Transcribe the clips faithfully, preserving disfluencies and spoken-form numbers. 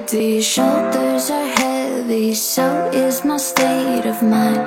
These shoulders are heavy, so is my state of mind.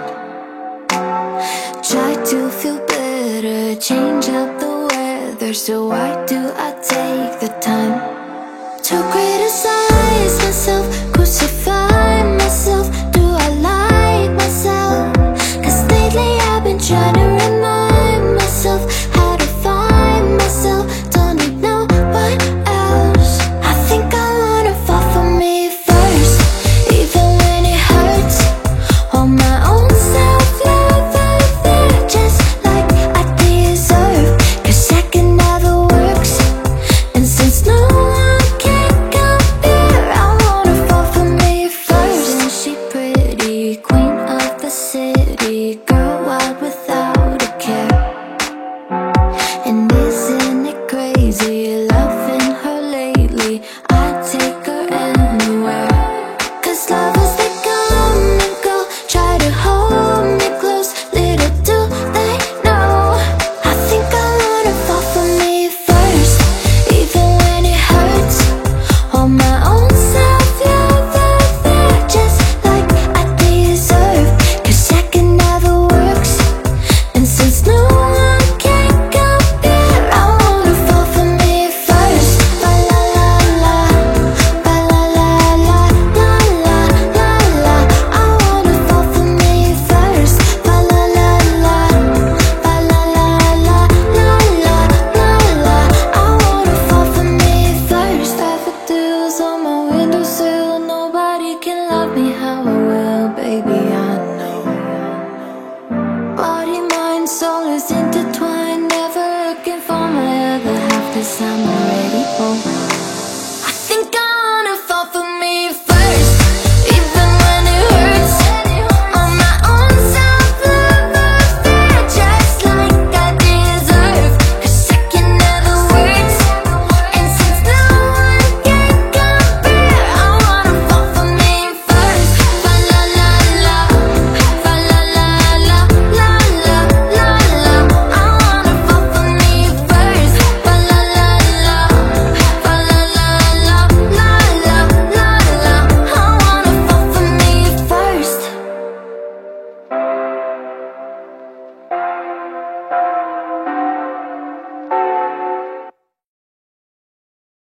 Try to feel better, change up the weather, so why do I take the time to criticize myself, crucify myself? Do I like myself? Cause lately I've been trying to remind myself how to find myself. Don't need no one else. I think I wanna fall for me first, even when it hurts. Hold my own self-love out there just like I deserve. Cause second never works, and since no one can compare, I wanna fall for me first. Isn't she pretty, queen of the city, girl wild without a care? And isn't it crazy, loving her lately? I'd take her anywhere. Cause lovers, they come and go, try to hold me close, little do they know I think I wanna fall for me first, even when it hurts. Hold my own self-love out there just like I deserve. Cause second never works, and since no one can compare, I wanna fall for me first. Ba la la la, ba la la la, la la la la. I wanna fall for me first. Ba la la la, ba la la la, la la la la. I wanna fall for me first. Daffodils on my windowsill, nobody can love me how I will, baby, I know. Body, mind, soul is intertwined, never looking for my other half, cause I'm already home.